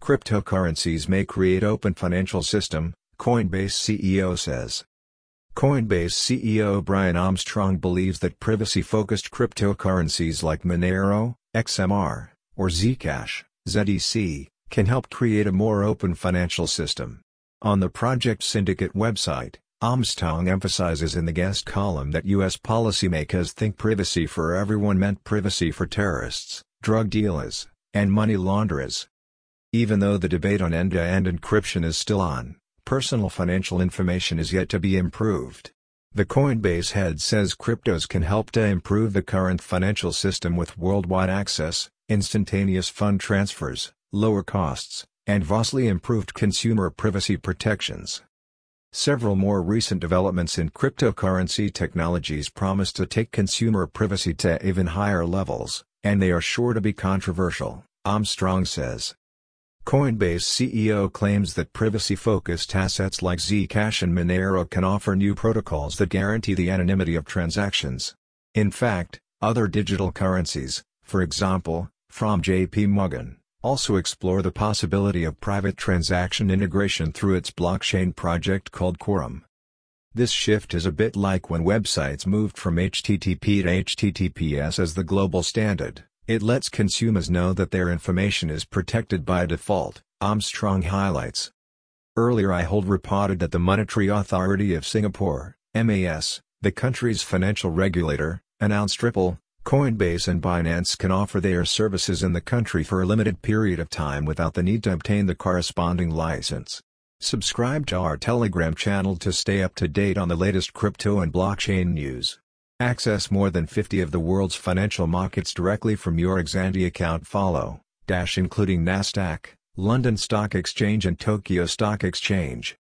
Cryptocurrencies may create open financial system, Coinbase CEO says. Coinbase CEO Brian Armstrong believes that privacy-focused cryptocurrencies like Monero, XMR, or Zcash, ZEC, can help create a more open financial system. On the Project Syndicate website, Armstrong emphasizes in the guest column that U.S. policymakers think privacy for everyone meant privacy for terrorists, drug dealers, and money launderers. Even though the debate on end-to-end encryption is still on, personal financial information is yet to be improved. The Coinbase head says cryptos can help to improve the current financial system with worldwide access, instantaneous fund transfers, lower costs, and vastly improved consumer privacy protections. Several more recent developments in cryptocurrency technologies promise to take consumer privacy to even higher levels, and they are sure to be controversial, Armstrong says. Coinbase CEO claims that privacy-focused assets like Zcash and Monero can offer new protocols that guarantee the anonymity of transactions. In fact, other digital currencies, for example, from J.P. Morgan, also explore the possibility of private transaction integration through its blockchain project called Quorum. This shift is a bit like when websites moved from HTTP to HTTPS as the global standard. It lets consumers know that their information is protected by default, Armstrong highlights. Earlier Ahold reported that the Monetary Authority of Singapore, MAS, the country's financial regulator, announced Ripple, Coinbase and Binance can offer their services in the country for a limited period of time without the need to obtain the corresponding license. Subscribe to our Telegram channel to stay up to date on the latest crypto and blockchain news. Access more than 50 of the world's financial markets directly from your Xandy account including Nasdaq, London Stock Exchange and Tokyo Stock Exchange.